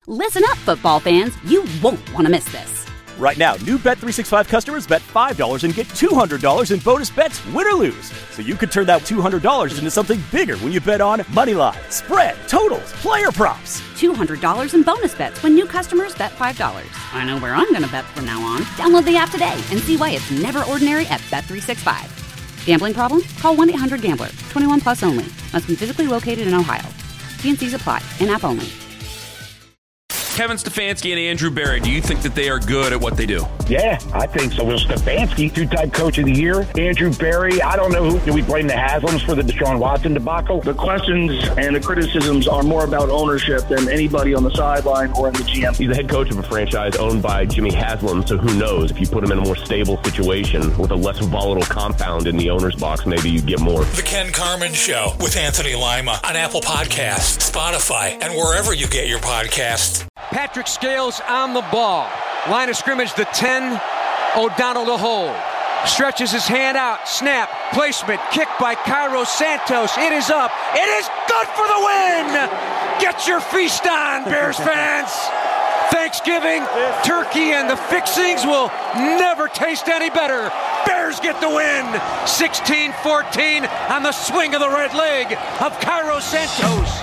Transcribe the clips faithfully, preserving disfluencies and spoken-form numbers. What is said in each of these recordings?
Listen up, football fans. You won't want to miss this. Right now, new Bet three sixty-five customers bet five dollars and get two hundred dollars in bonus bets, win or lose. So you could turn that two hundred dollars into something bigger when you bet on money line, spread, totals, player props. two hundred dollars in bonus bets when new customers bet five dollars. I know where I'm going to bet from now on. Download the app today and see why it's never ordinary at Bet three sixty-five. Gambling problem? Call one eight hundred gambler. twenty-one plus only. Must be physically located in Ohio. T and C's apply. In-app only. Kevin Stefanski and Andrew Berry, do you think that they are good at what they do? Yeah, I think so. Well, Stefanski, two-time coach of the year. Andrew Berry, I don't know who. Do we blame the Haslams for the Deshaun Watson debacle? The questions and the criticisms are more about ownership than anybody on the sideline or in the G M. He's the head coach of a franchise owned by Jimmy Haslam, so who knows? If you put him in a more stable situation with a less volatile compound in the owner's box, maybe you get more. The Ken Carman Show with Anthony Lima on Apple Podcasts, Spotify, and wherever you get your podcasts. Patrick Scales on the ball. Line of scrimmage, the ten. O'Donnell to hold. Stretches his hand out. Snap. Placement. Kick by Cairo Santos. It is up. It is good for the win. Get your feast on, Bears fans. Thanksgiving, turkey, and the fixings will never taste any better. Bears get the win. sixteen fourteen on the swing of the red leg of Cairo Santos.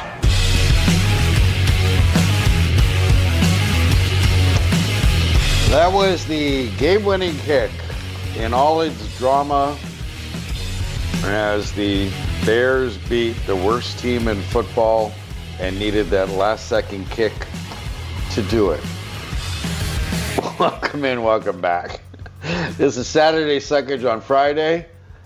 That was the game-winning kick in all its drama as the Bears beat the worst team in football and needed that last-second kick to do it. Welcome in, welcome back. This is Saturday Suckage on Friday.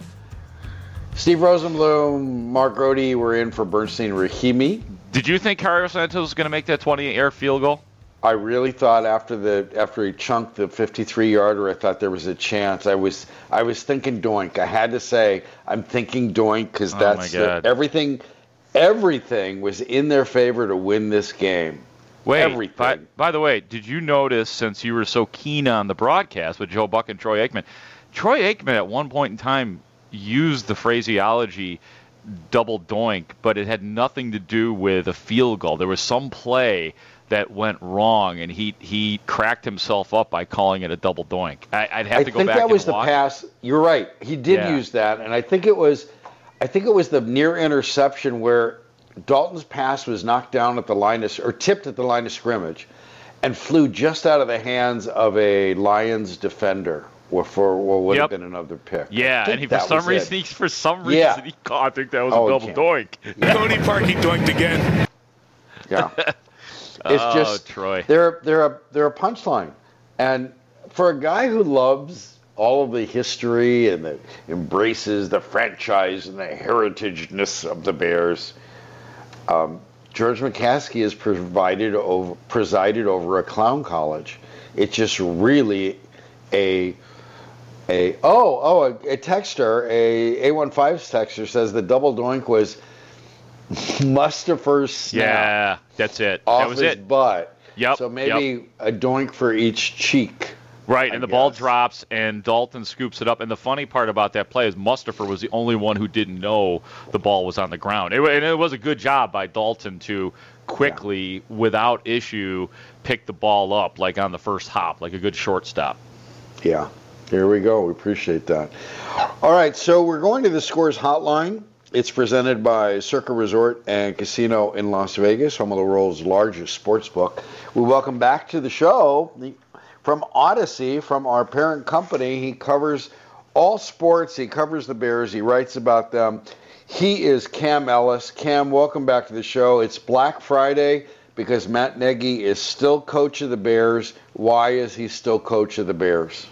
Steve Rosenblum, Mark Grody were in for Bernstein Rahimi. Did you think Cairo Santos was going to make that twenty-yard field goal? I really thought after the after he chunked the fifty-three yarder, I thought there was a chance. I was I was thinking doink. I had to say I'm thinking doink because that's oh the, everything. Everything was in their favor to win this game. Wait, everything. By, by the way, did you notice, since you were so keen on the broadcast with Joe Buck and Troy Aikman, Troy Aikman at one point in time used the phraseology double doink, but it had nothing to do with a field goal. There was some play that went wrong, and he he cracked himself up by calling it a double doink. I, I'd have I to go back and watch. I think that was the pass. You're right. He did yeah. use that, and I think it was, I think it was the near interception where Dalton's pass was knocked down at the line of, or tipped at the line of scrimmage, and flew just out of the hands of a Lions defender. Or for what would yep. have been another pick. Yeah, and he for some reason, he, for some reason, yeah. he caught. I think that was oh, a double doink. Yeah. Tony Parkey doinked again. Yeah. It's oh, just Troy. They're they're a they're a punchline, and for a guy who loves all of the history and that embraces the franchise and the heritageness of the Bears, um, George McCaskey has provided over presided over a clown college. It's just really a a oh oh a, a texter a A fifteen texter says the double doink was Mustipher's snap. Yeah, that's it. Off that was his it. butt. Yep. So maybe yep. a doink for each cheek. Right, I and the guess. ball drops, and Dalton scoops it up. And the funny part about that play is Mustipher was the only one who didn't know the ball was on the ground. It, and it was a good job by Dalton to quickly, yeah. without issue, pick the ball up, like on the first hop, like a good shortstop. Yeah, here we go. We appreciate that. All right, so we're going to the Scores Hotline. It's presented by Circa Resort and Casino in Las Vegas, home of the world's largest sports book. We welcome back to the show from Odyssey, from our parent company. He covers all sports. He covers the Bears. He writes about them. He is Cam Ellis. Cam, welcome back to the show. It's Black Friday because Matt Nagy is still coach of the Bears. Why is he still coach of the Bears?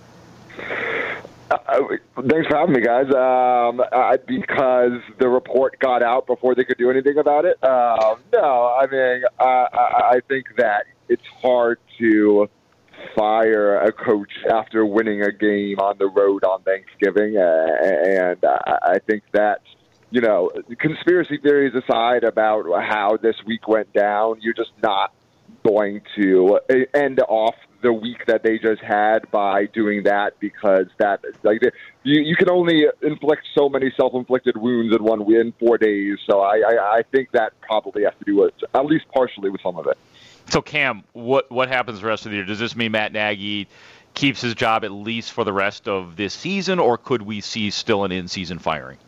Uh, thanks for having me, guys. Um, I, because the report got out before they could do anything about it. Uh, no, I mean, I, I, I think that it's hard to fire a coach after winning a game on the road on Thanksgiving, uh, and I, I think that, you know, conspiracy theories aside about how this week went down, you're just not going to end off the week that they just had by doing that, because that like you you can only inflict so many self-inflicted wounds in one in four days. So I, I, I think that probably has to do with at least partially with some of it. So, Cam, what what happens the rest of the year? Does this mean Matt Nagy keeps his job at least for the rest of this season, or could we see still an in-season firing?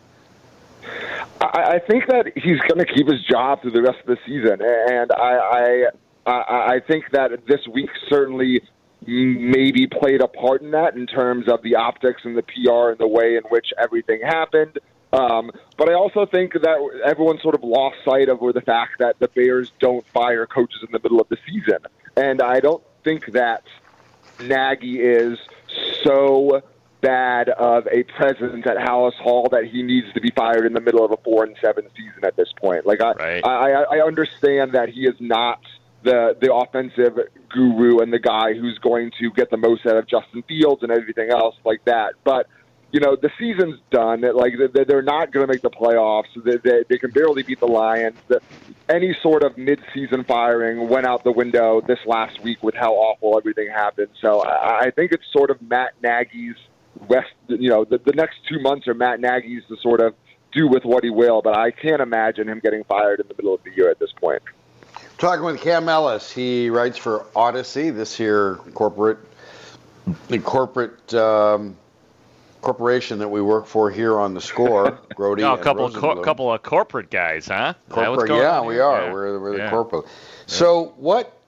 I, I think that he's going to keep his job through the rest of the season, and I, I, I, I think that this week certainly maybe played a part in that in terms of the optics and the P R and the way in which everything happened. Um, but I also think that everyone sort of lost sight of or the fact that the Bears don't fire coaches in the middle of the season. And I don't think that Nagy is so bad of a presence at Hallis Hall that he needs to be fired in the middle of a four and seven season at this point. Like I, right. I, I understand that he is not the the offensive guru and the guy who's going to get the most out of Justin Fields and everything else like that. But you know, the season's done. Like they're not going to make the playoffs. They, they, they can barely beat the Lions. The, any sort of mid-season firing went out the window this last week with how awful everything happened. So I, I think it's sort of Matt Nagy's rest. You know, the, the next two months are Matt Nagy's to sort of do with what he will. But I can't imagine him getting fired in the middle of the year at this point. Talking with Cam Ellis, he writes for Odyssey, this here corporate, the corporate. Um, corporation that we work for here on the Score, Grody no, a and couple of co- Rosenblum. couple of corporate guys, huh? Corporate, yeah, we are. Yeah. We're, we're the yeah. corporate. Yeah. So what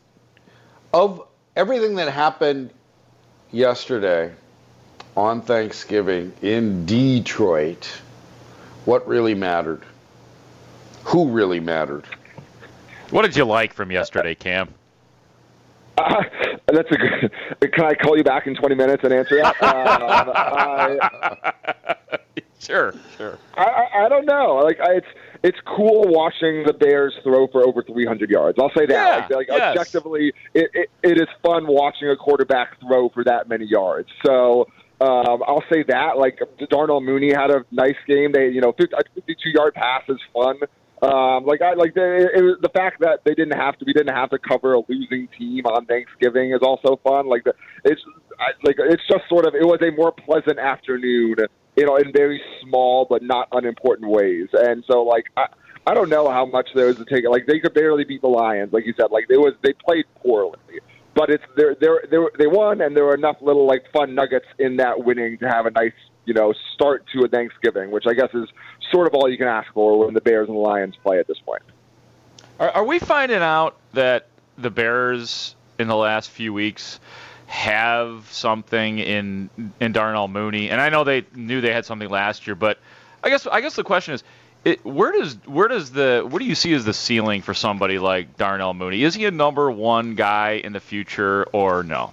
of everything that happened yesterday on Thanksgiving in Detroit, what really mattered? Who really mattered? What did you like from yesterday, Cam? Uh, that's a good. Can I call you back in twenty minutes and answer that? um, I, sure, sure. I, I, I don't know. Like I, it's it's cool watching the Bears throw for over three hundred yards. I'll say that. Yeah, like, like yes. objectively, it, it it is fun watching a quarterback throw for that many yards. So. Um, I'll say that. Like Darnell Mooney had a nice game. They, you know, fifty-two yard pass is fun. Um, like I like the, it was the fact that they didn't have to, we didn't have to cover a losing team on Thanksgiving is also fun. Like the, it's I, like it's just sort of it was a more pleasant afternoon, you know, in very small but not unimportant ways. And so like I, I don't know how much there was to take. Like they could barely beat the Lions, like you said. Like it was they played poorly. But it's they're, they're, they're, they won, and there were enough little like fun nuggets in that winning to have a nice, you know, start to a Thanksgiving, which I guess is sort of all you can ask for when the Bears and the Lions play at this point. Are, are we finding out that the Bears in the last few weeks have something in in Darnell Mooney? And I know they knew they had something last year, but I guess I guess the question is, It, where does where does the what do you see as the ceiling for somebody like Darnell Mooney? Is he a number one guy in the future or no?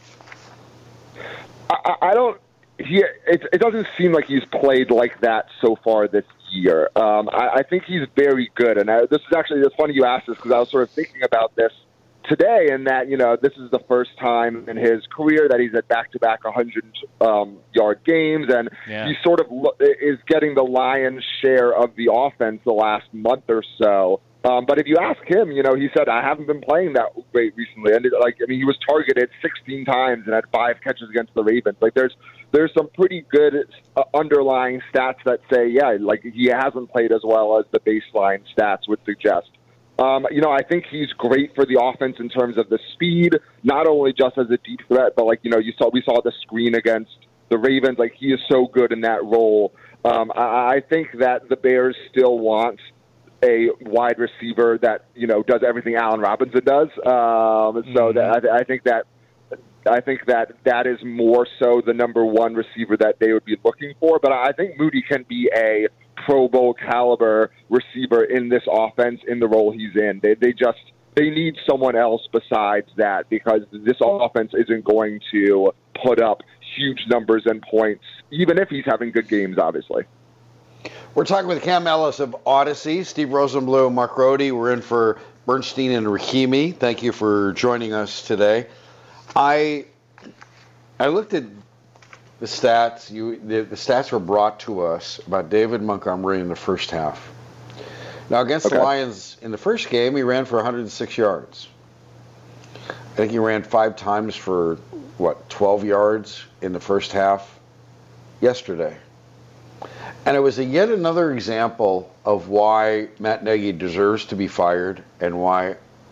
I, I don't. He it, it doesn't seem like he's played like that so far this year. Um, I, I think he's very good, and I, this is actually it's funny you asked this because I was sort of thinking about this today, and that you know this is the first time in his career that he's at back-to-back one hundred um, yard games, and yeah. he sort of lo- is getting the lion's share of the offense the last month or so. Um, but if you ask him, you know, he said, I haven't been playing that great recently. And it, like, I mean, he was targeted sixteen times and had five catches against the Ravens. Like, there's there's some pretty good uh, underlying stats that say, yeah, like he hasn't played as well as the baseline stats would suggest. Um, you know, I think he's great for the offense in terms of the speed, not only just as a deep threat, but like, you know, you saw, we saw the screen against the Ravens. Like he is so good in that role. Um, I, I think that the Bears still want a wide receiver that, you know, does everything Allen Robinson does. Um, so mm-hmm. that, I, I think that, I think that that is more so the number one receiver that they would be looking for. But I think Moody can be a Pro Bowl caliber receiver in this offense in the role he's in. They they just they need someone else besides that because this offense isn't going to put up huge numbers and points, even if he's having good games, obviously. We're talking with Cam Ellis of Odyssey, Steve Rosenblum, Mark Grody. We're in for Bernstein and Rahimi. Thank you for joining us today. I I looked at the stats. You the, the stats were brought to us about David Montgomery in the first half. Now against okay. the Lions in the first game, he ran for one hundred six yards. I think he ran five times for what twelve yards in the first half yesterday. And it was a yet another example of why Matt Nagy deserves to be fired and why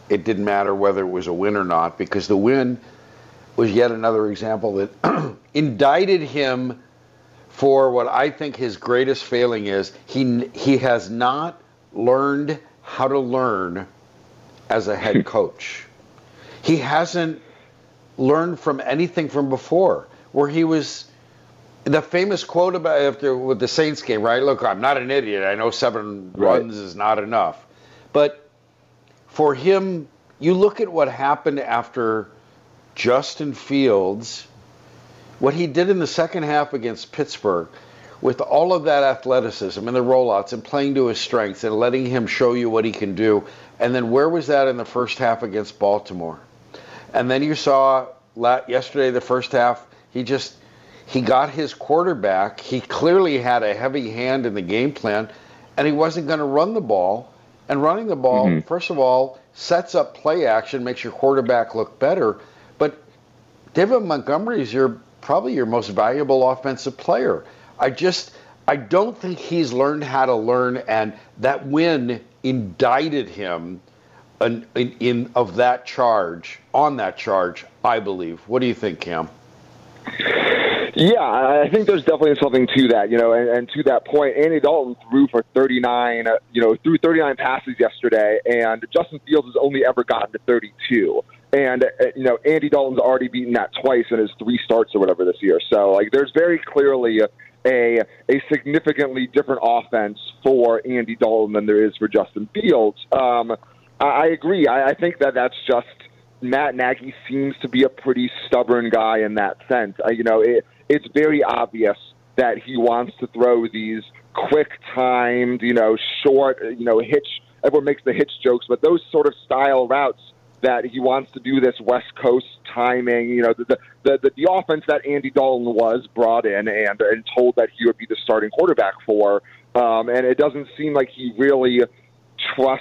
it didn't matter whether it was a win or not, because the win was yet another example that indicted him for what I think his greatest failing is. He he has not learned how to learn as a head coach. He hasn't learned from anything from before, where he was, the famous quote about after with the Saints game, right? Look, I'm not an idiot. I know seven Right. runs is not enough. But for him, you look at what happened after Justin Fields, what he did in the second half against Pittsburgh, with all of that athleticism and the rollouts and playing to his strengths and letting him show you what he can do. And then where was that in the first half against Baltimore? And then you saw yesterday, the first half, he just, he got his quarterback. He clearly had a heavy hand in the game plan, and he wasn't going to run the ball. And running the ball, mm-hmm. first of all, sets up play action, makes your quarterback look better. But David Montgomery is your probably your most valuable offensive player. I just, I don't think he's learned how to learn, and that win indicted him in, in, in of that charge, on that charge, I believe. What do you think, Cam? Yeah, I think there's definitely something to that, you know, and, and to that point, Andy Dalton threw for thirty-nine, you know, threw thirty-nine passes yesterday, and Justin Fields has only ever gotten to thirty-two. And, you know, Andy Dalton's already beaten that twice in his three starts or whatever this year. So, like, there's very clearly a, a, a significantly different offense for Andy Dalton than there is for Justin Fields. Um, I, I agree. I, I think that that's just Matt Nagy seems to be a pretty stubborn guy in that sense. Uh, you know, it, it's very obvious that he wants to throw these quick-timed, you know, short, you know, hitch. Everyone makes the hitch jokes, but those sort of style routes that he wants to do this West Coast timing, you know, the the the, the offense that Andy Dalton was brought in and and told that he would be the starting quarterback for, um, and it doesn't seem like he really trusts.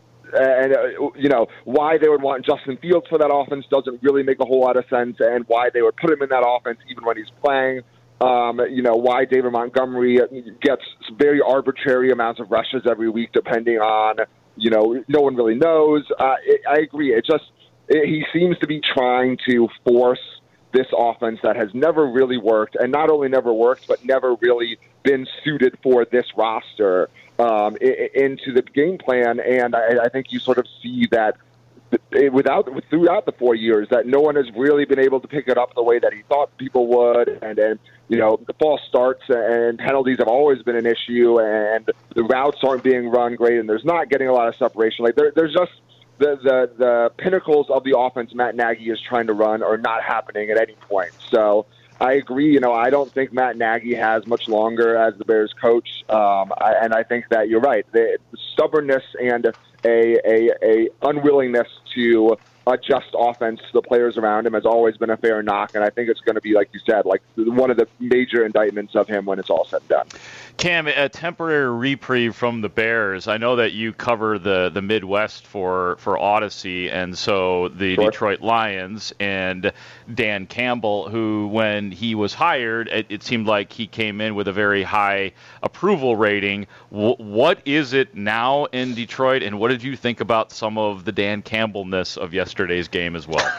And, uh, you know, why they would want Justin Fields for that offense doesn't really make a whole lot of sense, and why they would put him in that offense even when he's playing. Um, you know, why David Montgomery gets very arbitrary amounts of rushes every week depending on, you know, no one really knows. Uh, it, I agree. It just, it, he seems to be trying to force this offense that has never really worked, and not only never worked, but never really been suited for this roster um, into the game plan. And I, I think you sort of see that without throughout the four years that no one has really been able to pick it up the way that he thought people would. And, and you know, the false starts and penalties have always been an issue, and the routes aren't being run great, and there's not getting a lot of separation. Like there, there's just the, the the pinnacles of the offense Matt Nagy is trying to run are not happening at any point. So I agree. You know, I don't think Matt Nagy has much longer as the Bears coach, um, I, and I think that you're right. The, the stubbornness and a, a a unwillingness to adjust offense to the players around him has always been a fair knock, and I think it's going to be, like you said, like one of the major indictments of him when it's all said and done. Cam, a temporary reprieve from the Bears. I know that you cover the, the Midwest for, for Odyssey, and so the sure. Detroit Lions and Dan Campbell, who when he was hired, it, it seemed like he came in with a very high approval rating. W- what is it now in Detroit, and what did you think about some of the Dan Campbell-ness of yesterday's game as well?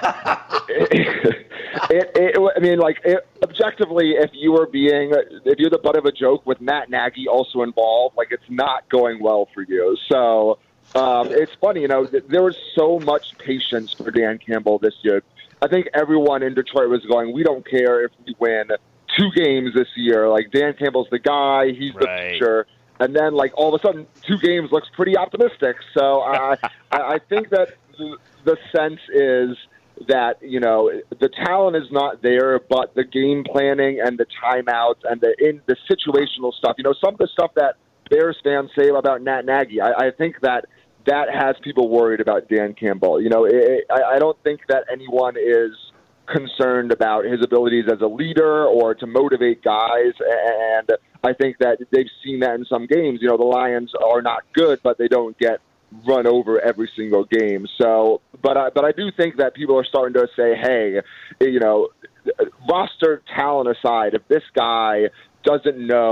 it, it, I mean, like, it, objectively, if you were being, if you're the butt of a joke with Matt Nagy also involved, like, it's not going well for you. So um, it's funny, you know, there was so much patience for Dan Campbell this year. I think everyone in Detroit was going, we don't care if we win two games this year. Like, Dan Campbell's the guy, he's right. the future. And then, like, all of a sudden, two games looks pretty optimistic. So I, I think that the sense is that, you know, the talent is not there, but the game planning and the timeouts and the in the situational stuff, you know, some of the stuff that Bears fans say about Matt Nagy, I, I think that that has people worried about Dan Campbell. You know, it, I, I don't think that anyone is concerned about his abilities as a leader or to motivate guys, and I think that they've seen that in some games. You know, the Lions are not good, but they don't get run over every single game. So, but I, but I do think that people are starting to say, hey, you know, roster talent aside, if this guy doesn't know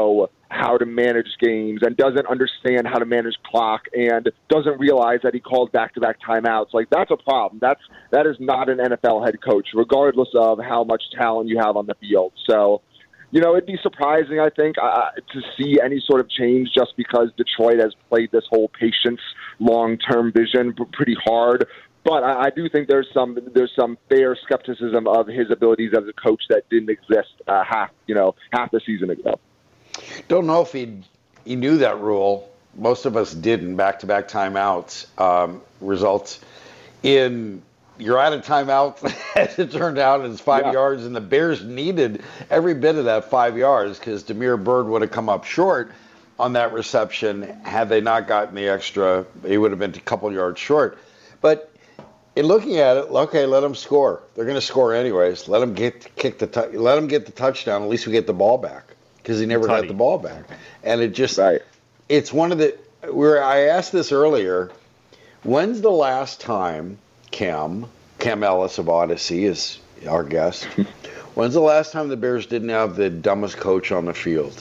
how to manage games and doesn't understand how to manage clock and doesn't realize that he calls back-to-back timeouts. Like, that's a problem. That's that is not an N F L head coach, regardless of how much talent you have on the field. So, you know, it'd be surprising, I think, uh, to see any sort of change just because Detroit has played this whole patience, long-term vision pretty hard. But I, I do think there's some there's some fair skepticism of his abilities as a coach that didn't exist uh, half you know half the season ago. Don't know if he he knew that rule. Most of us didn't. Back-to-back timeouts um, results in you're out of timeouts. As it turned out, it's five yeah. yards, and the Bears needed every bit of that five yards because Damiere Byrd would have come up short on that reception had they not gotten the extra. He would have been a couple yards short. But in looking at it, okay, let them score. They're going to score anyways. Let them get kick the t- let them get the touchdown. At least we get the ball back because he never got the ball back. And it just right. it's one of the where I asked this earlier. When's the last time Cam Cam Ellis of Odyssey is our guest? When's the last time the Bears didn't have the dumbest coach on the field?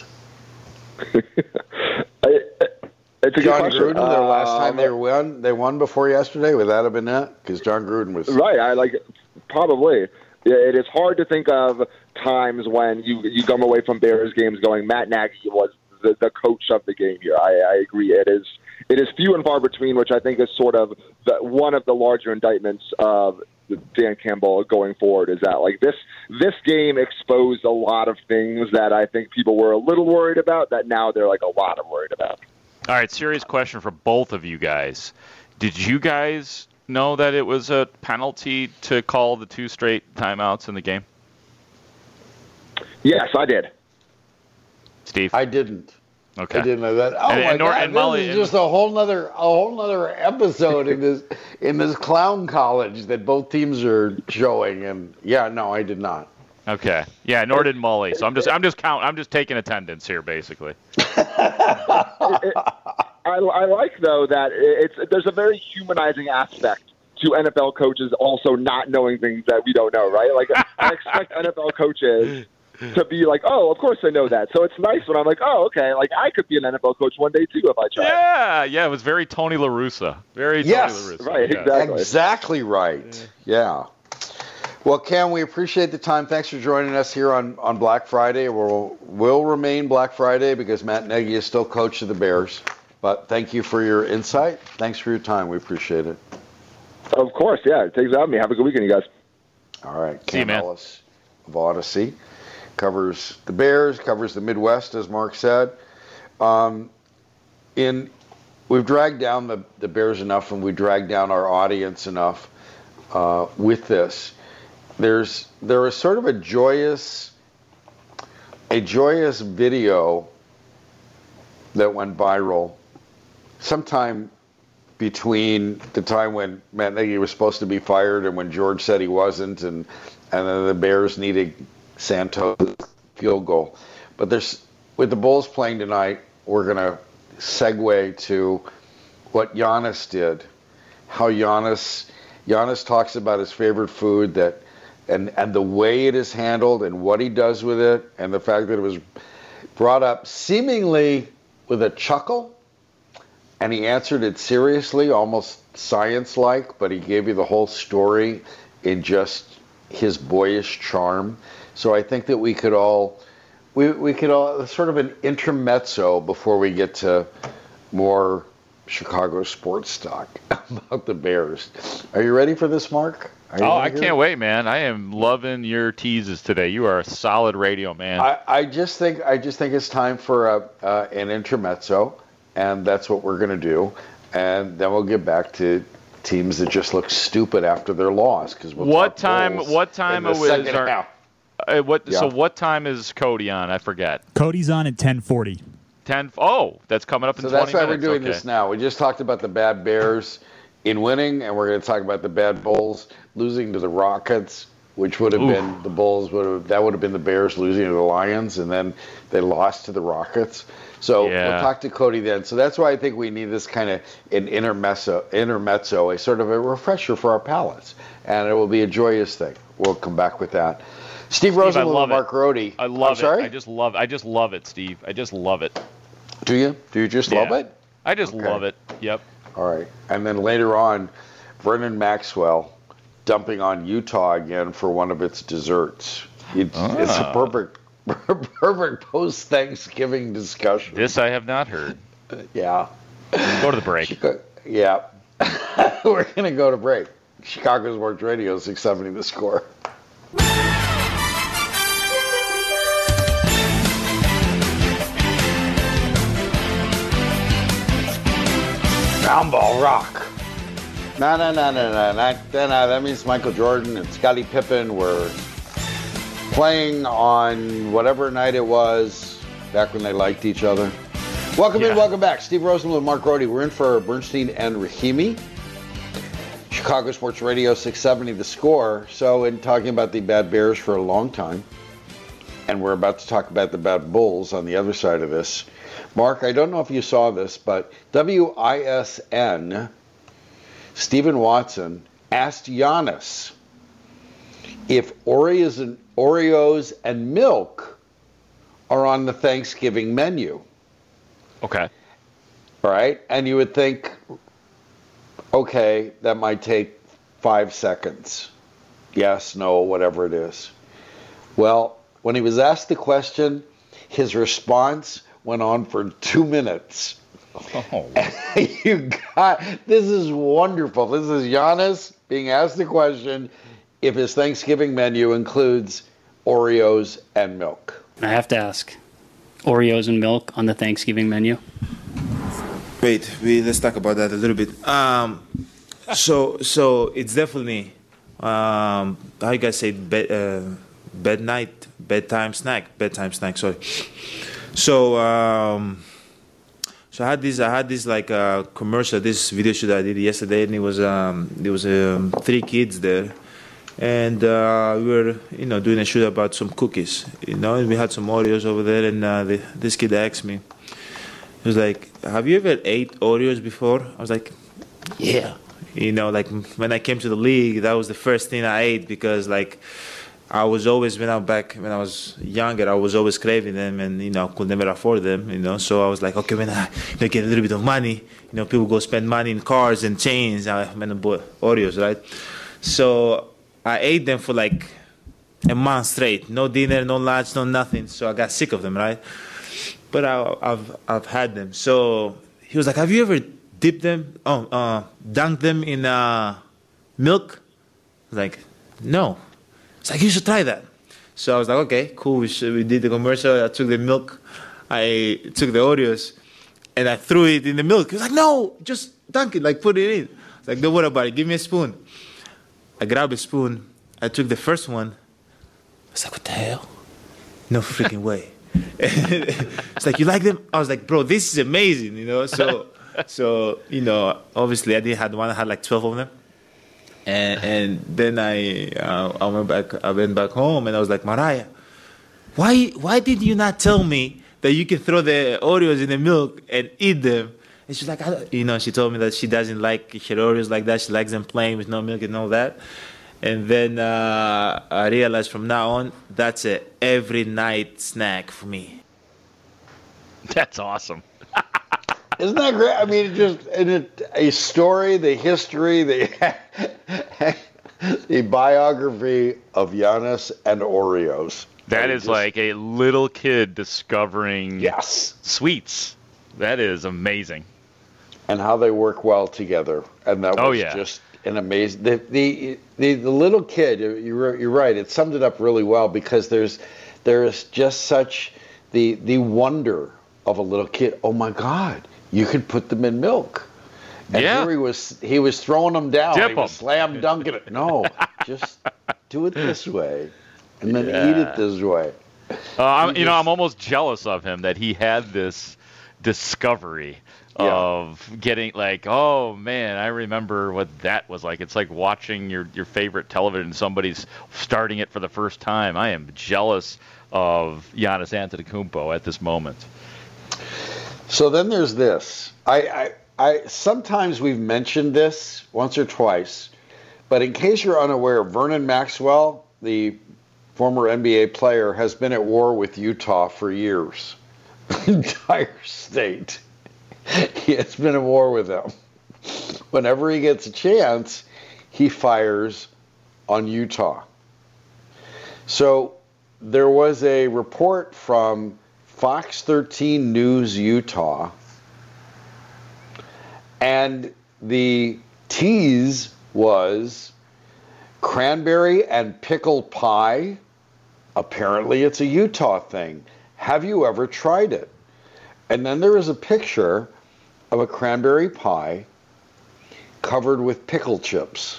I, It's a John good Gruden, uh, their last time they won, they won before yesterday. Would that have been that? Because John Gruden was right. I like probably. Yeah, it is hard to think of times when you you come away from Bears games going, Matt Nagy was the, the coach of the game here. I, I agree. It is it is few and far between, which I think is sort of the, one of the larger indictments of Dan Campbell going forward. Is that like this this game exposed a lot of things that I think people were a little worried about that now they're like a lot of worried about. All right, serious question for both of you guys. Did you guys know that it was a penalty to call the two straight timeouts in the game? Yes, I did. Steve? I didn't. Okay. I didn't know that. Oh and, my and, God! and This Molly, is just a whole nother, a whole nother episode in this in this clown college that both teams are showing. And yeah, no, I did not. Okay. Yeah, nor did Molly. So I'm just, I'm just counting. I'm just taking attendance here, basically. it, I, I like though that it's there's a very humanizing aspect to N F L coaches also not knowing things that we don't know, right? Like I expect N F L coaches to be like, oh, of course I know that. So it's nice when I'm like, oh, okay, like I could be an N F L coach one day too if I tried. Yeah, yeah, it was very Tony La Russa. Very Tony yes, La Russa. Right, yeah. exactly. Exactly right. Yeah. Well, Cam, we appreciate the time. Thanks for joining us here on, on Black Friday. We'll, will remain Black Friday because Matt Nagy is still coach of the Bears. But thank you for your insight. Thanks for your time. We appreciate it. Of course, yeah. Thanks for having me. Have a good weekend, you guys. All right. See you, Cam man. Ellis of Odyssey covers the Bears, covers the Midwest, as Mark said. Um, in We've dragged down the, the Bears enough, and we dragged down our audience enough uh, with this. There's there was sort of a joyous a joyous video that went viral sometime between the time when Matt Nagy was supposed to be fired and when George said he wasn't, and and then the Bears needed Santos' field goal. But there's with the Bulls playing tonight, we're gonna segue to what Giannis did. How Giannis Giannis talks about his favorite food that. And and the way it is handled and what he does with it and the fact that it was brought up seemingly with a chuckle and he answered it seriously, almost science-like, but he gave you the whole story in just his boyish charm. So I think that we could all, we, we could all, sort of an intermezzo before we get to more Chicago sports talk about the Bears. Are you ready for this, Mark? Oh, I can't it? wait, man! I am loving your teases today. You are a solid radio man. I, I just think I just think it's time for a, uh, an intermezzo, and that's what we're going to do. And then we'll get back to teams that just look stupid after their loss. Because we'll what time? What time is our? Uh, what? Yeah. So what time is Cody on? I forget. Cody's on at ten forty. Ten. Oh, that's coming up in so twenty minutes. So that's why minutes. we're doing okay. this now. We just talked about the bad Bears in winning, and we're going to talk about the bad Bulls losing to the Rockets, which would have Oof. been the Bulls would have that would have been the Bears losing to the Lions, and then they lost to the Rockets. So yeah. we'll talk to Cody then. So that's why I think we need this kind of an intermezzo, intermezzo, a sort of a refresher for our palates, and it will be a joyous thing. We'll come back with that. Steve Rosenbloom and Mark Rohde. I love I'm sorry? it. I just love. I just love it, Steve. I just love it. Do you? Do you just Yeah. love it? I just Okay. love it. Yep. All right. And then later on, Vernon Maxwell dumping on Utah again for one of its desserts. It, Ah. It's a perfect, perfect post-Thanksgiving discussion. This I have not heard. Yeah. Go to the break. Yeah. We're going to go to break. Chicago Sports Radio, six seventy The Score. Ground ball rock. No, no, no, no, no, no, no, no. That means Michael Jordan and Scottie Pippen were playing on whatever night it was back when they liked each other. Welcome Yeah. in, welcome back. Steve Rosenbloom and Mark Rohde. We're in for Bernstein and Rahimi. Chicago Sports Radio, six seventy The Score. So, in talking about the bad Bears for a long time, and we're about to talk about the bad Bulls on the other side of this. Mark, I don't know if you saw this, but W I S N, Stephen Watson, asked Giannis if Oreos and, Oreos and milk are on the Thanksgiving menu. Okay. All right? And you would think, okay, that might take five seconds. Yes, no, whatever it is. Well, when he was asked the question, his response went on for two minutes. Oh. You got, this is wonderful. This is Giannis being asked the question if his Thanksgiving menu includes Oreos and milk. I have to ask, Oreos and milk on the Thanksgiving menu? Wait, we let's talk about that a little bit. Um, so so it's definitely um, how you guys say bed uh, bed night bedtime snack bedtime snack. Sorry. So um, so I had this I had this like uh, commercial this video shoot I did yesterday, and it was um, there was um, three kids there, and uh, we were you know doing a shoot about some cookies, you know, and we had some Oreos over there, and uh, the, this kid asked me. He was like, have you ever ate Oreos before? I was like, yeah. You know, like when I came to the league, that was the first thing I ate because like I was always, when I was back, when I was younger, I was always craving them and, you know, could never afford them, you know. So I was like, okay, when I you know, get a little bit of money, you know, people go spend money in cars and chains. I went and bought Oreos, right? So I ate them for like a month straight. No dinner, no lunch, no nothing. So I got sick of them, right? But I, I've I've had them. So he was like, "Have you ever dipped them? Oh, uh, dunked them in uh, milk?" I was like, "No." It's like you should try that. So I was like, "Okay, cool." We should, we did the commercial. I took the milk, I took the Oreos, and I threw it in the milk. He was like, "No, just dunk it. Like put it in." I was like, "Don't worry about it. Give me a spoon." I grabbed a spoon. I took the first one. I was like, "What the hell? No freaking way." It's like, you like them? I was like, bro, this is amazing, you know. So, so you know, obviously, I did had one. I had like twelve of them, and and then I uh, I went back. I went back home, and I was like, Mariah, why why did you not tell me that you can throw the Oreos in the milk and eat them? And she's like, I don't, you know, she told me that she doesn't like her Oreos like that. She likes them plain with no milk and all that. And then uh, I realized from now on, that's a every night snack for me. That's awesome. Isn't that great? I mean, just in a, a story, the history, the the biography of Giannis and Oreos. That I is just, like a little kid discovering yes sweets. That is amazing. And how they work well together. And that was oh, yeah. just an amazing. The, the the the little kid. You're you're right. It summed it up really well because there's there is just such the the wonder of a little kid. Oh my God! You could put them in milk. And yeah. here he was he was throwing them down. Dip he was them. slam dunking it. No, just do it this way, and then Yeah. eat it this way. Uh, I'm, He you know, just- I'm almost jealous of him that he had this discovery Yeah. of getting like, oh man, I remember what that was like. It's like watching your, your favorite television, somebody's starting it for the first time. I am jealous of Giannis Antetokounmpo at this moment. So then there's this. I, I, I sometimes we've mentioned this once or twice, but in case you're unaware, Vernon Maxwell, the former N B A player, has been at war with Utah for years. The entire state. He has been at war with them. Whenever he gets a chance, he fires on Utah. So there was a report from Fox thirteen News Utah, and the tease was cranberry and pickled pie. Apparently it's a Utah thing. Have you ever tried it? And then there is a picture of a cranberry pie covered with pickle chips.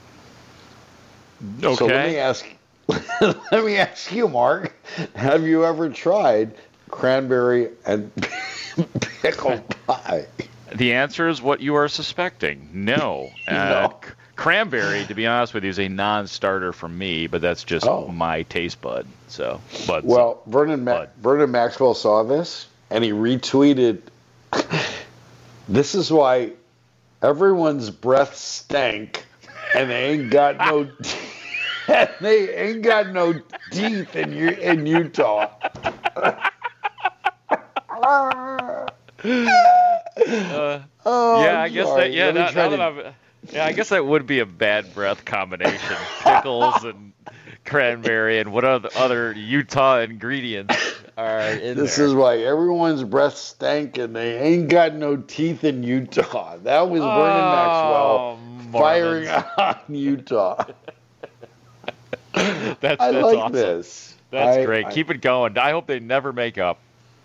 Okay. So let me ask let me ask you, Mark, have you ever tried cranberry and pickled pie? The answer is what you are suspecting. No. Uh, No. c- Cranberry, to be honest with you, is a non-starter for me, but that's just Oh. my taste bud. So, but Well, Vernon Ma- Vernon Maxwell saw this and he retweeted. This is why everyone's breath stank, and they ain't got no. And they ain't got no teeth in U- in Utah. Uh, Oh, yeah, I I'm guess sorry. that. Yeah, Let me now, try now to- that I'm, yeah, I guess that would be a bad breath combination: pickles and cranberry, and what other other Utah ingredients are in This there. is why everyone's breath stank and they ain't got no teeth in Utah. That was Vernon Maxwell firing on Utah. That's, I that's like awesome. this. That's I- great. I- Keep it going. I hope they never make up.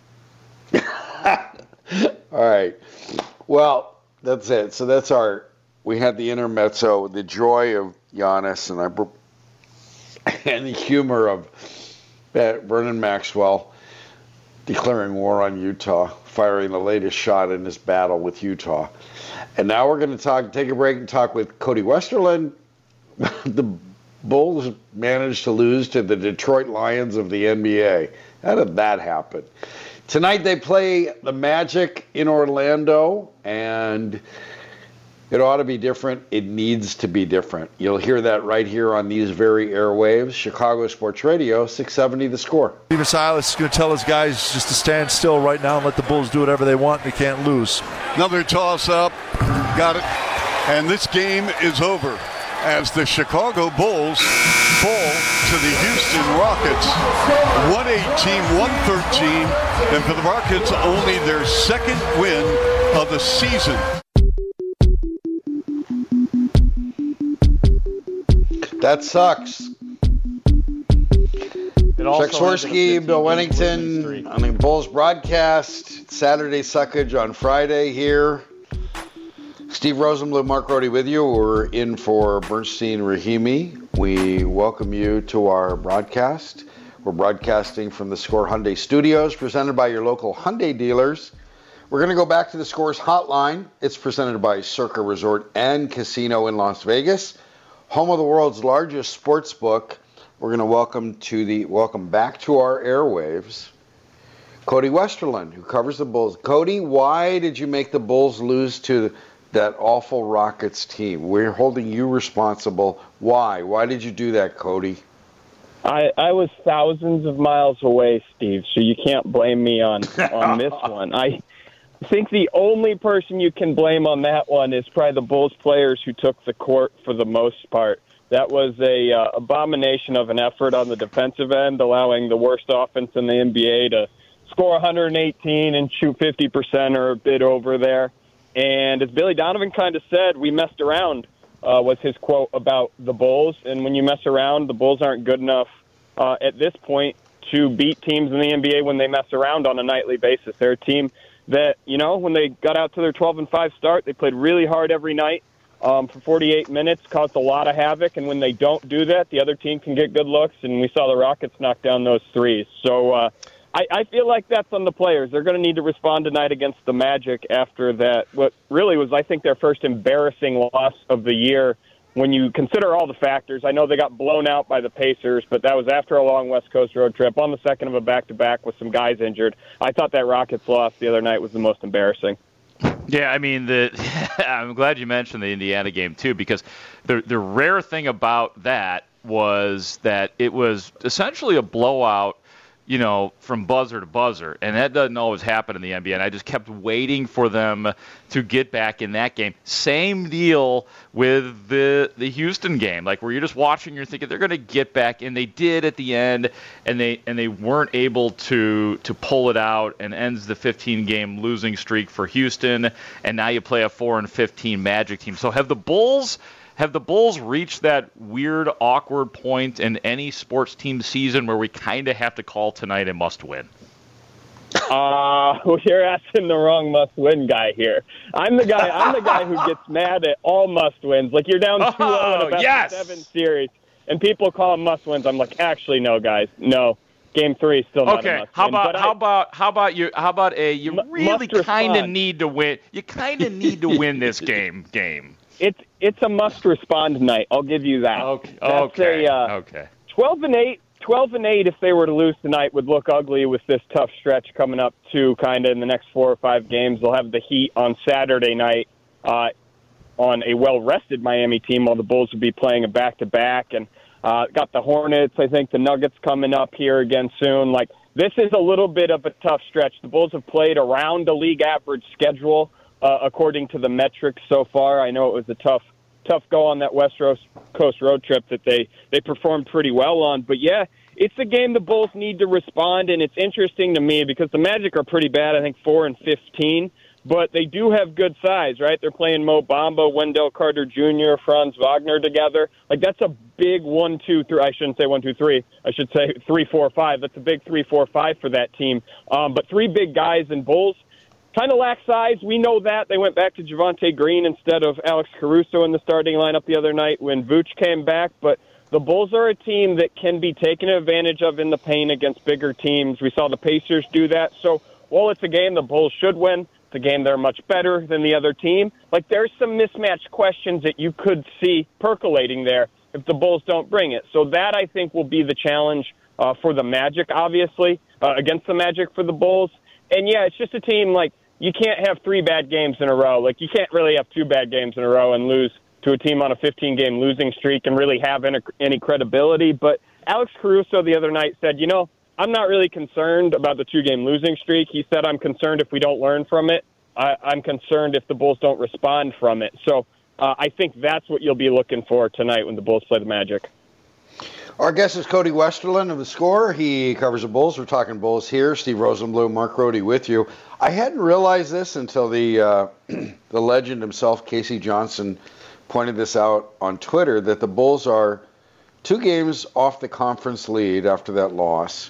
All right. Well, that's it. So that's our. We had the intermezzo, the joy of Giannis, and I, br- and the humor of uh, Vernon Maxwell declaring war on Utah, firing the latest shot in his battle with Utah. And now we're going to talk. Take a break and talk with Cody Westerlund. The Bulls managed to lose to the Detroit Lions of the N B A. How did that happen? Tonight they play the Magic in Orlando, and it ought to be different. It needs to be different. You'll hear that right here on these very airwaves. Chicago Sports Radio, six seventy The Score. Steven Silas is going to tell his guys just to stand still right now and let the Bulls do whatever they want. They can't lose. Another toss-up. Got it. And this game is over as the Chicago Bulls fall to the Houston Rockets. one eighteen, one thirteen. And for the Rockets, only their second win of the season. That sucks. also Chuck Swirsky, ended a Bill fifteen-game losing Wennington streak. on the Bulls broadcast. Saturday Suckage on Friday here. Steve Rosenbluth, Mark Rohde with you. We're in for Bernstein Rahimi. We welcome you to our broadcast. We're broadcasting from the Score Hyundai Studios, presented by your local Hyundai dealers. We're going to go back to the Scores hotline. It's presented by Circa Resort and Casino in Las Vegas, home of the world's largest sports book. We're going to welcome to the welcome back to our airwaves, Cody Westerlund, who covers the Bulls. Cody, why did you make the Bulls lose to that awful Rockets team? We're holding you responsible. Why? Why did you do that, Cody? I, I was thousands of miles away, Steve, so you can't blame me on, on this one. I think the only person you can blame on that one is probably the Bulls players who took the court for the most part. That was a uh, abomination of an effort on the defensive end, allowing the worst offense in the N B A to score one hundred eighteen and shoot fifty percent or a bit over there. And as Billy Donovan kind of said, we messed around, uh, was his quote about the Bulls. And when you mess around, the Bulls aren't good enough uh, at this point to beat teams in the N B A when they mess around on a nightly basis. They're a team that, you know, when they got out to their twelve and five start, they played really hard every night um, for forty-eight minutes, caused a lot of havoc. And when they don't do that, the other team can get good looks. And we saw the Rockets knock down those threes. So uh, I, I feel like that's on the players. They're going to need to respond tonight against the Magic after that. What really was, I think, their first embarrassing loss of the year when you consider all the factors. I know they got blown out by the Pacers, but that was after a long West Coast road trip on the second of a back-to-back with some guys injured. I thought that Rockets loss the other night was the most embarrassing. Yeah, I mean, the I'm glad you mentioned the Indiana game, too, because the the rare thing about that was that it was essentially a blowout, you know, from buzzer to buzzer, and that doesn't always happen in the N B A, and I just kept waiting for them to get back in that game. Same deal with the the Houston game, like where you're just watching, you're thinking they're going to get back, and they did at the end, and they and they weren't able to to pull it out, and ends the fifteen-game losing streak for Houston, and now you play a four and fifteen Magic team. So have the Bulls... Have the Bulls reached that weird, awkward point in any sports team season where we kind of have to call tonight a must-win? Uh, well, you're asking the wrong must-win guy here. I'm the guy. I'm the guy who gets mad at all must-wins. Like you're down two oh in a best yes! of seven series, and people call them must-wins. I'm like, actually, no, guys, no. Game three is still not okay. a must-win. How about but how I, about how about you? How about a you M- really kind of respond. need to win? You kind of need to win this game. Game. It's it's a must-respond night. I'll give you that. Okay. That's Okay. A, uh, okay. Twelve and eight. Twelve and eight. If they were to lose tonight, would look ugly with this tough stretch coming up too. Kind of in the next four or five games, they'll have the Heat on Saturday night uh, on a well-rested Miami team, while the Bulls would be playing a back-to-back. And uh, got the Hornets. I think the Nuggets coming up here again soon. Like this is a little bit of a tough stretch. The Bulls have played around a league average schedule. Uh, according to the metrics so far. I know it was a tough tough go on that West Coast road trip that they, they performed pretty well on. But, yeah, it's a game the Bulls need to respond, and it's interesting to me because the Magic are pretty bad, I think four and fifteen, but they do have good size, right? They're playing Mo Bamba, Wendell Carter Junior, Franz Wagner together. Like, that's a big one, two, three. I shouldn't say one, two, three. I should say three, four, five. That's a big three, four, five for that team. Um, but three big guys in Bulls. Kind of lack size. We know that. They went back to Javonte Green instead of Alex Caruso in the starting lineup the other night when Vooch came back. But the Bulls are a team that can be taken advantage of in the paint against bigger teams. We saw the Pacers do that. So while it's a game the Bulls should win, it's a game they're much better than the other team. Like there's some mismatched questions that you could see percolating there if the Bulls don't bring it. So that, I think, will be the challenge uh, for the Magic, obviously, uh, against the Magic for the Bulls. And, yeah, it's just a team like, you can't have three bad games in a row. Like, you can't really have two bad games in a row and lose to a team on a fifteen-game losing streak and really have any, any credibility. But Alex Caruso the other night said, you know, I'm not really concerned about the two-game losing streak. He said, I'm concerned if we don't learn from it. I, I'm concerned if the Bulls don't respond from it. So uh, I think that's what you'll be looking for tonight when the Bulls play the Magic. Our guest is Cody Westerlund of The Score. He covers the Bulls. We're talking Bulls here. Steve Rosenbloom, Mark Rohde with you. I hadn't realized this until the uh, the legend himself, Casey Johnson, pointed this out on Twitter, that the Bulls are two games off the conference lead after that loss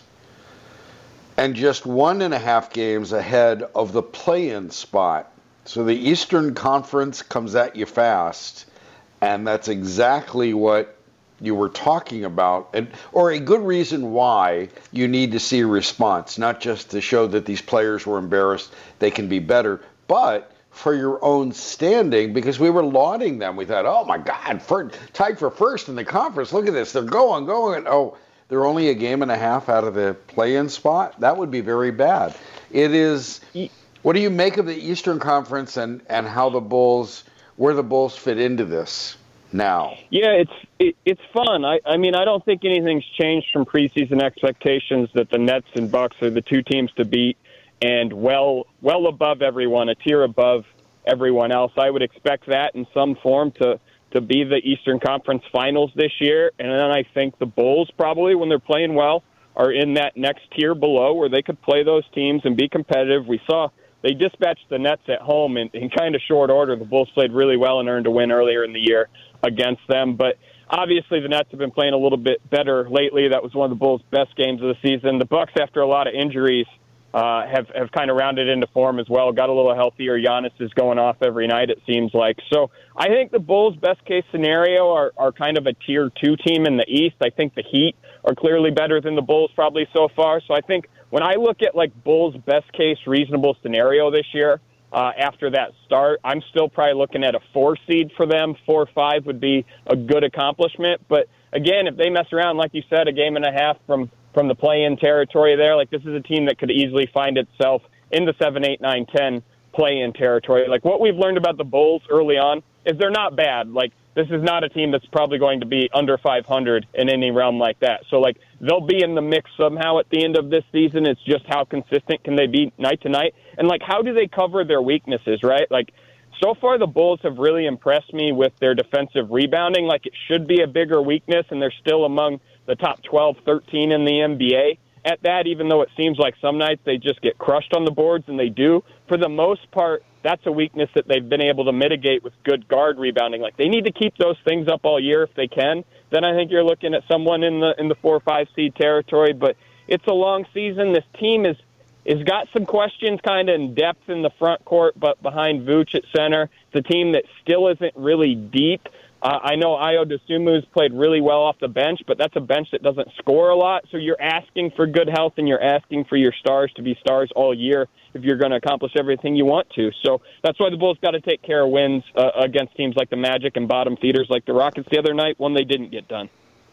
and just one and a half games ahead of the play-in spot. So the Eastern Conference comes at you fast, and that's exactly what you were talking about, and or a good reason why you need to see a response, not just to show that these players were embarrassed, they can be better, but for your own standing, because we were lauding them. We thought, oh my God, for, tied for first in the conference. Look at this, they're going, going. Oh, they're only a game and a half out of the play-in spot? That would be very bad. It is. What do you make of the Eastern Conference and, and how the Bulls, where the Bulls fit into this now? Yeah, it's it, it's fun. I, I mean, I don't think anything's changed from preseason expectations that the Nets and Bucks are the two teams to beat, and well well above everyone, a tier above everyone else. I would expect that in some form to, to be the Eastern Conference Finals this year, and then I think the Bulls probably, when they're playing well, are in that next tier below where they could play those teams and be competitive. We saw they dispatched the Nets at home in, in kind of short order. The Bulls played really well and earned a win earlier in the year against them. But obviously the Nets have been playing a little bit better lately. That was one of the Bulls' best games of the season. The Bucks, after a lot of injuries, uh, have, have kind of rounded into form as well, got a little healthier. Giannis is going off every night, it seems like. So I think the Bulls' best-case scenario are, are kind of a tier two team in the East. I think the Heat are clearly better than the Bulls probably so far. So I think when I look at, like, Bulls' best-case reasonable scenario this year, Uh, after that start, I'm still probably looking at a four seed for them. Four or five would be a good accomplishment. But again, if they mess around, like you said, a game and a half from, from the play-in territory there, like this is a team that could easily find itself in the seven, eight, nine, ten play-in territory. Like what we've learned about the Bulls early on is they're not bad. Like this is not a team that's probably going to be under five hundred in any realm like that. So, like, they'll be in the mix somehow at the end of this season. It's just how consistent can they be night to night? And, like, how do they cover their weaknesses, right? Like, so far the Bulls have really impressed me with their defensive rebounding. Like, it should be a bigger weakness, and they're still among the top twelve, thirteen in the N B A at that, even though it seems like some nights they just get crushed on the boards, and they do. For the most part, that's a weakness that they've been able to mitigate with good guard rebounding. Like, they need to keep those things up all year if they can. Then I think you're looking at someone in the in the four or five seed territory. But it's a long season. This team is is got some questions kind of in depth in the front court, but behind Vooch at center, it's a team that still isn't really deep. Uh, I know Ayo Dosunmu's played really well off the bench, but that's a bench that doesn't score a lot. So you're asking for good health, and you're asking for your stars to be stars all year if you're going to accomplish everything you want to. So that's why the Bulls got to take care of wins uh, against teams like the Magic and bottom feeders like the Rockets the other night when they didn't get done.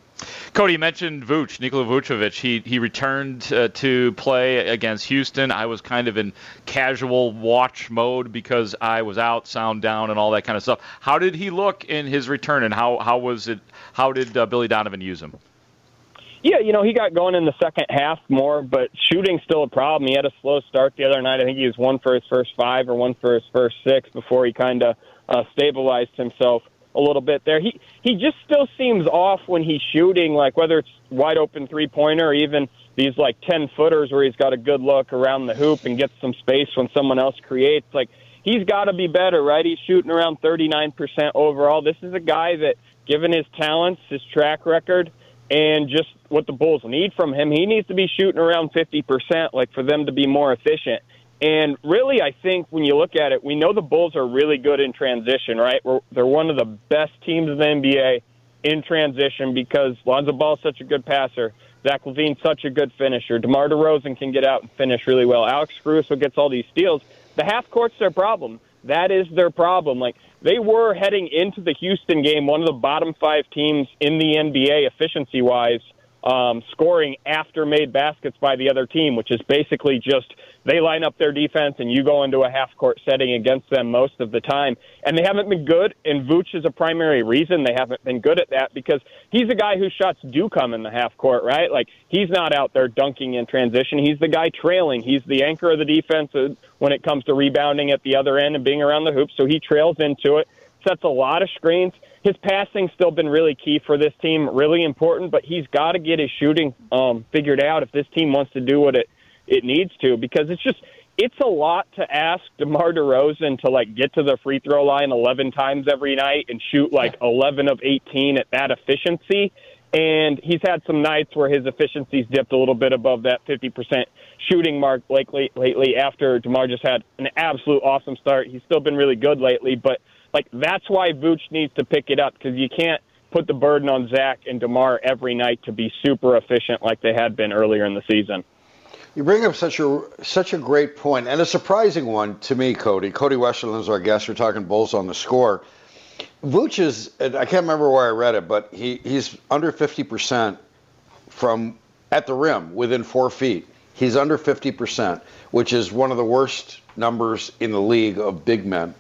Cody, you mentioned Vooch, Nikola Vucevic. He he returned uh, to play against Houston. I was kind of in casual watch mode because I was out, sound down, and all that kind of stuff. How did he look in his return, and how, how was it? How did uh, Billy Donovan use him? Yeah, you know, he got going in the second half more, but shooting's still a problem. He had a slow start the other night. I think he was one for his first five or one for his first six before he kind of uh, stabilized himself a little bit there. He he just still seems off when he's shooting, like whether it's wide open three-pointer or even these like ten-footers where he's got a good look around the hoop and gets some space when someone else creates. Like, he's got to be better, right? He's shooting around thirty-nine percent overall. This is a guy that, given his talents, his track record, and just what the Bulls need from him, he needs to be shooting around fifty percent, like, for them to be more efficient. And really, I think when you look at it, we know the Bulls are really good in transition, right? We're, they're one of the best teams in the N B A in transition because Lonzo Ball is such a good passer. Zach LaVine's such a good finisher. DeMar DeRozan can get out and finish really well. Alex Caruso gets all these steals. The half court's their problem. That is their problem. Like, they were heading into the Houston game, one of the bottom five teams in the N B A efficiency-wise, um, scoring after made baskets by the other team, which is basically just they line up their defense and you go into a half-court setting against them most of the time. And they haven't been good, and Vooch is a primary reason they haven't been good at that because he's a guy whose shots do come in the half-court, right? Like, he's not out there dunking in transition. He's the guy trailing. He's the anchor of the defense when it comes to rebounding at the other end and being around the hoop, so he trails into it, sets a lot of screens. His passing's still been really key for this team, really important, but he's got to get his shooting um, figured out if this team wants to do what it, it needs to, because it's just it's a lot to ask DeMar DeRozan to, like, get to the free throw line eleven times every night and shoot, like, eleven of eighteen at that efficiency. And he's had some nights where his efficiency's dipped a little bit above that fifty percent shooting mark lately, lately after DeMar just had an absolute awesome start. He's still been really good lately, but like, that's why Vooch needs to pick it up, because you can't put the burden on Zach and DeMar every night to be super efficient like they had been earlier in the season. You bring up such a such a great point, and a surprising one to me, Cody. Cody Westerland's our guest. We're talking Bulls on the Score. Vooch is, I can't remember where I read it, but he, he's under fifty percent from at the rim within four feet. He's under fifty percent, which is one of the worst numbers in the league of big men.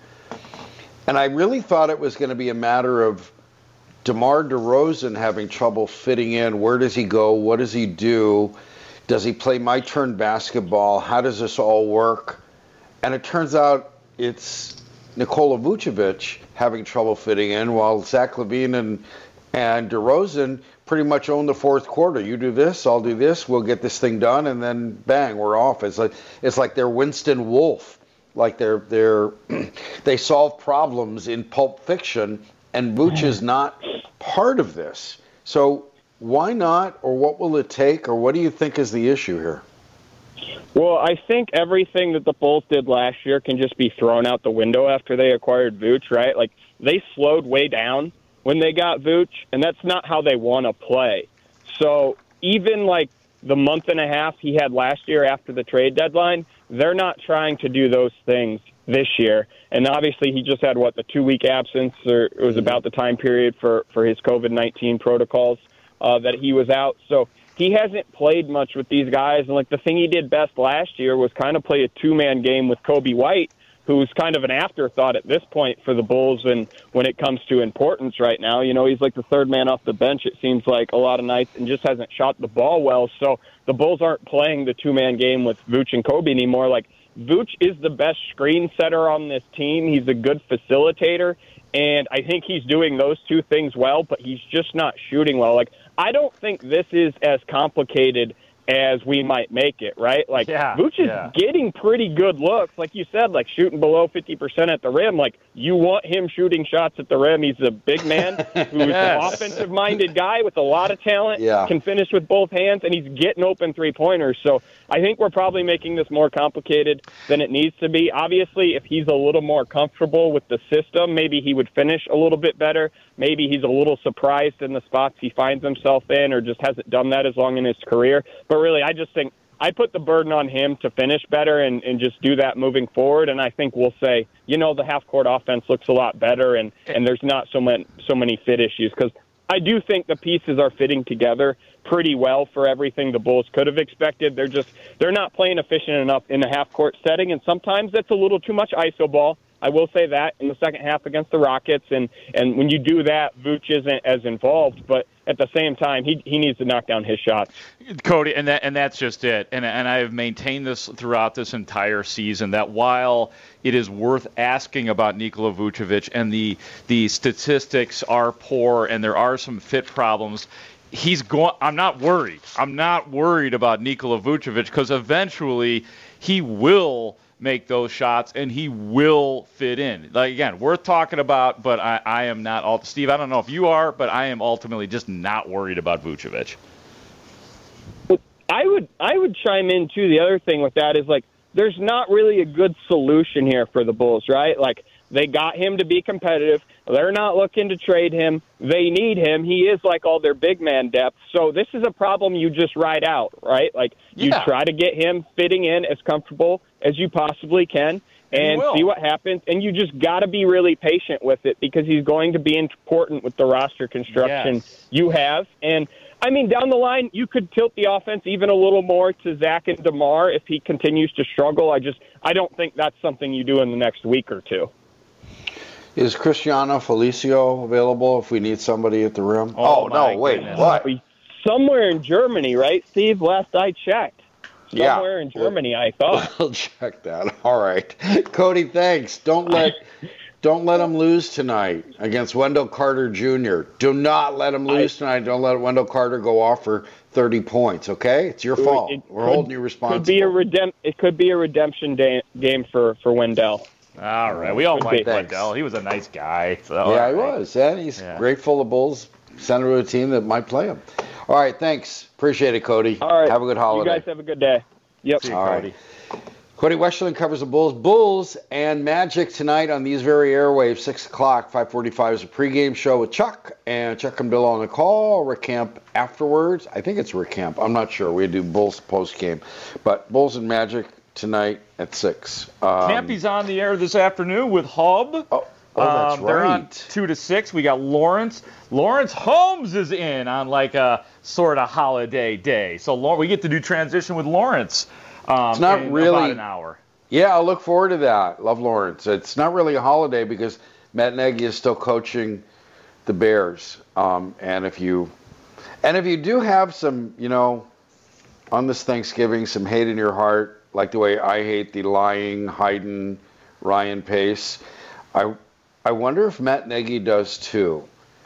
And I really thought it was going to be a matter of DeMar DeRozan having trouble fitting in. Where does he go? What does he do? Does he play my turn basketball? How does this all work? And it turns out it's Nikola Vucevic having trouble fitting in, while Zach LaVine and, and DeRozan pretty much own the fourth quarter. You do this, I'll do this, we'll get this thing done, and then bang, we're off. It's like it's like they're Winston Wolfe. Like they're they're they solve problems in Pulp Fiction, and Vooch is not part of this. So why not, or what will it take, or what do you think is the issue here? Well, I think everything that the Bulls did last year can just be thrown out the window after they acquired Vooch, right? Like, they slowed way down when they got Vooch, and that's not how they want to play. So even like the month and a half he had last year after the trade deadline, they're not trying to do those things this year. And obviously he just had, what, the two-week absence, or it was about the time period for, for his COVID nineteen protocols uh, that he was out. So he hasn't played much with these guys. And, like, the thing he did best last year was kind of play a two-man game with Kobe White, who's kind of an afterthought at this point for the Bulls and when it comes to importance right now. You know, he's like the third man off the bench, it seems like, a lot of nights, and just hasn't shot the ball well. So the Bulls aren't playing the two-man game with Vooch and Kobe anymore. Like, Vooch is the best screen setter on this team. He's a good facilitator, and I think he's doing those two things well, but he's just not shooting well. Like, I don't think this is as complicated as we might make it, right? Like, yeah, Vooch is yeah. getting pretty good looks. Like you said, like shooting below fifty percent at the rim. Like, you want him shooting shots at the rim. He's a big man who's Yes. an offensive-minded guy with a lot of talent, Yeah. can finish with both hands, and he's getting open three-pointers. So I think we're probably making this more complicated than it needs to be. Obviously, if he's a little more comfortable with the system, maybe he would finish a little bit better. Maybe he's a little surprised in the spots he finds himself in or just hasn't done that as long in his career. But really, I just think I put the burden on him to finish better and, and just do that moving forward. And I think we'll say, you know, the half-court offense looks a lot better and, and there's not so many, so many fit issues. Because I do think the pieces are fitting together pretty well for everything the Bulls could have expected. They're just they're not playing efficient enough in the half-court setting, and sometimes that's a little too much I S O ball. I will say that in the second half against the Rockets, and, and when you do that, Vooch isn't as involved, but at the same time, he he needs to knock down his shots. Cody, and that and that's just it. And and I have maintained this throughout this entire season that while it is worth asking about Nikola Vucevic and the the statistics are poor and there are some fit problems, he's going. I'm not worried. I'm not worried about Nikola Vucevic because eventually he will make those shots and he will fit in. Like, again, worth talking about, but I, I am not all Steve, I don't know if you are, but I am ultimately just not worried about Vucevic. I would I would chime in too. The other thing with that is, like, there's not really a good solution here for the Bulls, right? Like, they got him to be competitive. They're not looking to trade him. They need him. He is like all their big man depth. So this is a problem you just ride out, right? Like, you Yeah. try to get him fitting in as comfortable as you possibly can and see what happens. And you just got to be really patient with it because he's going to be important with the roster construction Yes. you have. And, I mean, down the line, you could tilt the offense even a little more to Zach and DeMar if he continues to struggle. I just I don't think that's something you do in the next week or two. Is Cristiano Felicio available if we need somebody at the rim? Oh, no, wait, goodness. what? Somewhere in Germany, right, Steve? Last I checked. Yeah. Somewhere in Germany, I thought. We'll check that. All right. Cody, thanks. Don't let don't let them lose tonight against Wendell Carter Junior Do not let them lose tonight. Don't let Wendell Carter go off for thirty points, okay? It's your fault. It We're could- holding you responsible. Could be a redemp- it could be a redemption day- game for, for Wendell. All right. We all Could like be. Wendell. He was a nice guy. So, yeah, all he right. was. Yeah, he's Yeah. grateful the Bulls sent him to a team that might play him. All right, thanks. Appreciate it, Cody. All right. Have a good holiday. You guys have a good day. Yep. See you, All Cody. right. Cody Westerlin covers the Bulls. Bulls and Magic tonight on these very airwaves, six o'clock, five forty-five is a pregame show with Chuck, and Chuck and Bill on the call. Rick Camp afterwards. I think it's Rick Camp. I'm not sure. We do Bulls postgame. But Bulls and Magic tonight at six. Um, Campy's on the air this afternoon with Hub. Oh, oh that's Um, they're on right. two to six. We got Lawrence. Lawrence Holmes is in on like a sort of holiday day. So Lau- we get to do transition with Lawrence. Um, It's not in really- about an hour. Yeah, I'll look forward to that. Love Lawrence. It's not really a holiday because Matt Nagy is still coaching the Bears. Um, and if you and if you do have some, you know, on this Thanksgiving, some hate in your heart, like the way I hate the lying, hiding Ryan Pace, I I wonder if Matt Nagy does too.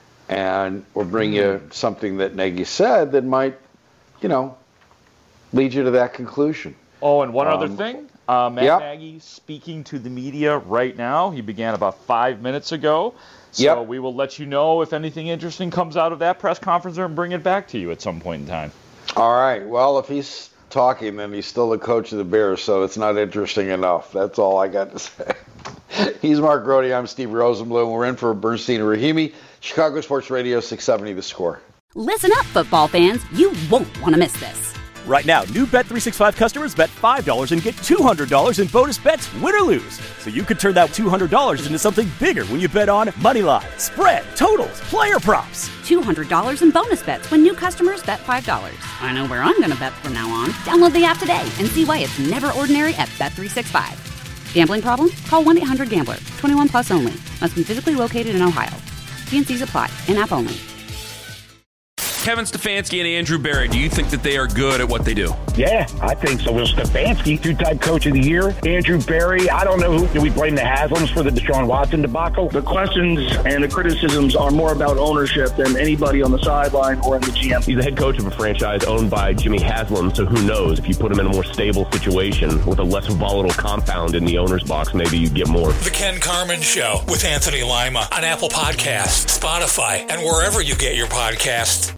And we'll bring you something that Nagy said that might, you know, lead you to that conclusion. Oh, and one Um, other thing. Uh, Matt yep. Nagy speaking to the media right now. He began about five minutes ago. So Yep. we will let you know if anything interesting comes out of that press conference and bring it back to you at some point in time. All right. Well, if he's talking, then he's still the coach of the Bears, so it's not interesting enough. That's all I got to say. He's Mark Grody. I'm Steve Rosenblum. We're in for Bernstein and Rahimi. Chicago Sports Radio six seventy The Score. Listen up, football fans. You won't want to miss this. Right now, new Bet three sixty-five customers bet five dollars and get two hundred dollars in bonus bets, win or lose. So you could turn that two hundred dollars into something bigger when you bet on Moneyline, spread, totals, player props. two hundred dollars in bonus bets when new customers bet five dollars. I know where I'm going to bet from now on. Download the app today and see why it's never ordinary at Bet three sixty-five. Gambling problem? Call one eight hundred gambler. twenty-one plus only. Must be physically located in Ohio. T and Cs apply. In-app only. Kevin Stefanski and Andrew Berry, do you think that they are good at what they do? Yeah, I think so. Will Stefanski, two-time coach of the year. Andrew Berry, I don't know who. Do we blame the Haslams for the Deshaun Watson debacle? The questions and the criticisms are more about ownership than anybody on the sideline or in the G M. He's the head coach of a franchise owned by Jimmy Haslam, so who knows? If you put him in a more stable situation with a less volatile compound in the owner's box, maybe you get more. The Ken Carman Show with Anthony Lima on Apple Podcasts, Spotify, and wherever you get your podcasts.